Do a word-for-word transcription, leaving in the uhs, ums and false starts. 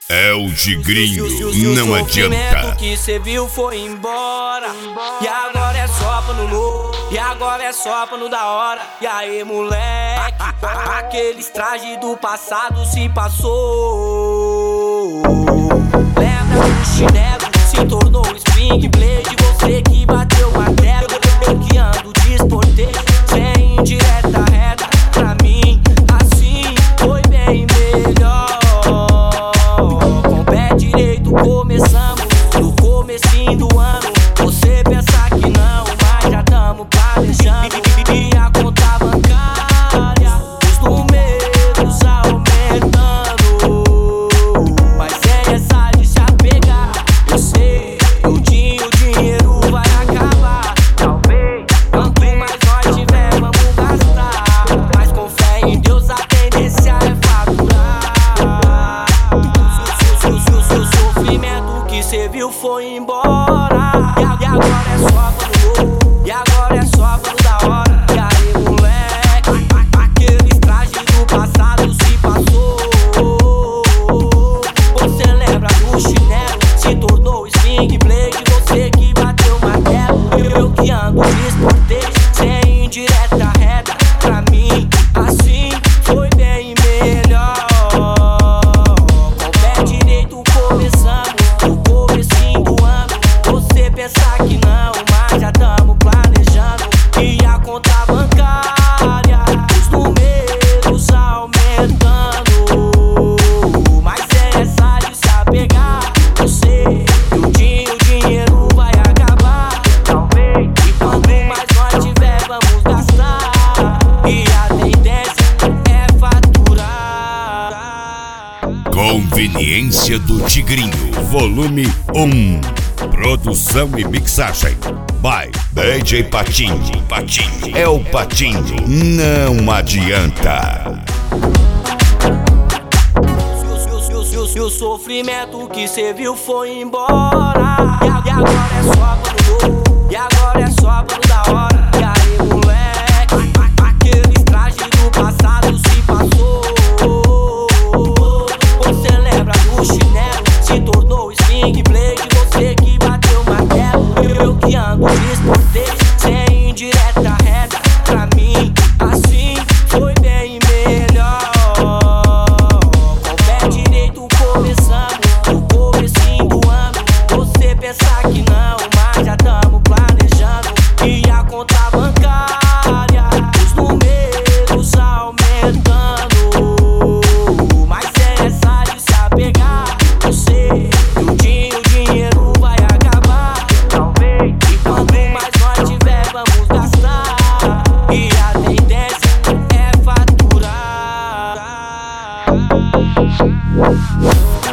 É o Tigrinho, não adianta. O que cê viu foi embora. E agora é só pano novo. E agora é só pano da hora. E aí, moleque, aqueles trajes do passado se passou. Lembra do chinelo, se tornou Spring Blade. Você que bateu martelo, eu que ando desportei. Sem indireta reta, pra mim assim foi bem melhor. Começamos no comecinho do ano. Você pensa que não, mas já tamo planejando. E a conta bancária, os números aumentando. Mas é essa de se apegar. Eu sei que um dia o dinheiro vai acabar. Talvez, quanto mais nós tiver, vamos gastar. Mas com fé em Deus a tendência é faturar. Cê viu foi embora. E agora é só pano novo. E agora é só pano da hora. E aí, moleque, aqueles trajes do passado se passou. Você lembra do chinelo, se tornou Spring Blade. Você que bateu martelo, eu que ando desportei. Sem indireta reta, pra mim assim foi bem melhor. Com o pé direito começamos. Pensar que não, mas já tamo planejando. E a conta bancária, os números aumentando. Mas é essa de se apegar. Eu sei que um dia o dinheiro vai acabar. Talvez, e quanto mais nós tiver, vamos gastar. E a tendência é faturar. Conveniência do Tigrinho, volume um. Produção e mixagem by D J Patinho. Patinho é o Patinho, não adianta. E o sofrimento que cê viu foi embora. E agora é só pano novo. E agora é só pano da hora. E aí, moleque, aqueles trajes do passado se passou. Você lembra do chinelo, se tornou Spring Blade. Você que bateu martelo, eu que ando desportei. Sem indireta reta, pra mim assim foi bem melhor. Com o pé direito começamos no comecinho do ano. Você pensa que não, mas já tamo planejando. E a conta bancária, os números aumentando. Mas é essa de se apegar. Eu sei que um dia o dinheiro vai acabar. Talvez, e quanto mais nós tiver, vamos gastar. E a tendência é faturar.